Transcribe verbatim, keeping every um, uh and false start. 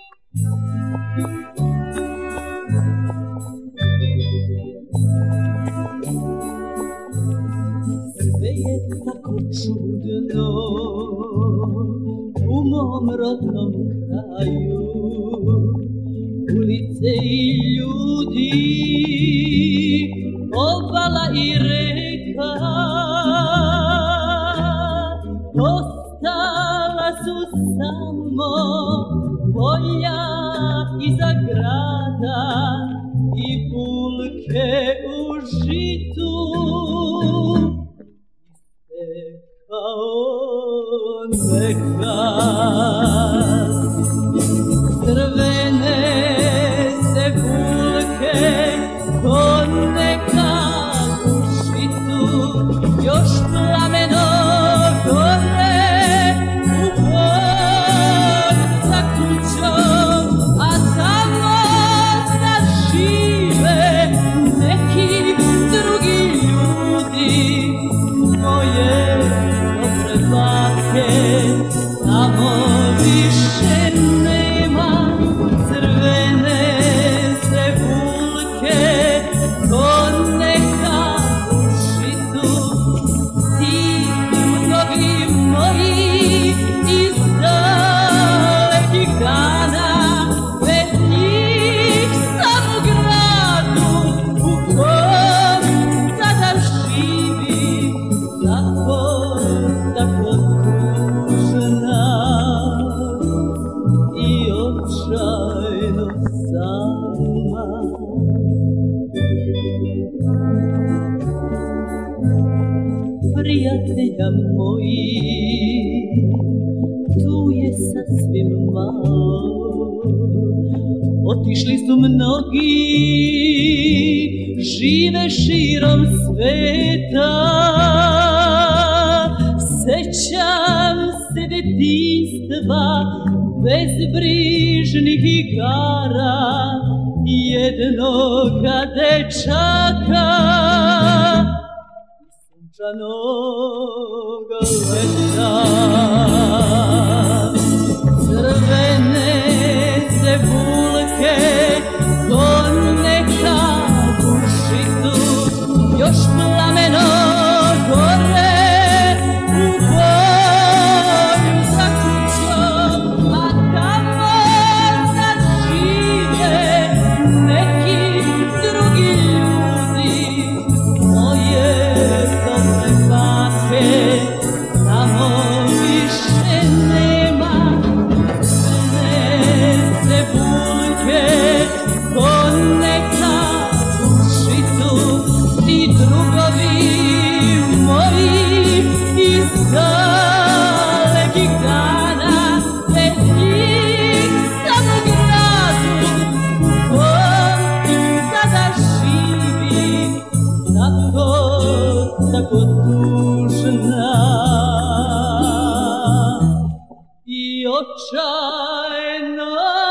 Sve je tako čudno u mom rodnom kraju, ulice i ljudi, obala i reka, ostala su samo polja iza grada i bulke u žitu. Kao nekad crvene se bulke ko nekad u žitu, još plameno gore u polju za kućom, a tamo da žive neki drugi ljudi. Moje dobre bake, tamo više nema crvene se bulke ko nekad u žitu. Ti drugovi moji iz dalekih dana, bez njih sam u gradu u kom sada živi. Tako, tako tužna i očajno sama. Prijatelja moji, tu je sasvim malo, otišli su mnogi, žive širom sveta. Sećam se detinjstva, bezbrižnih igara, jednoga dečaka i sunčanog leta. Crvene se bulke ko nekad u žitu, još plameno gore u polju za kućom, a tamo sad žive neki drugi ljudi. Moje dobre bake, tamo više nema crvene se bulke ko nekad u žitu. Ti drugovi moji iz dalekih dana, bez njih sam u gradu u kom sada živi. Tako, tako tužna i očajno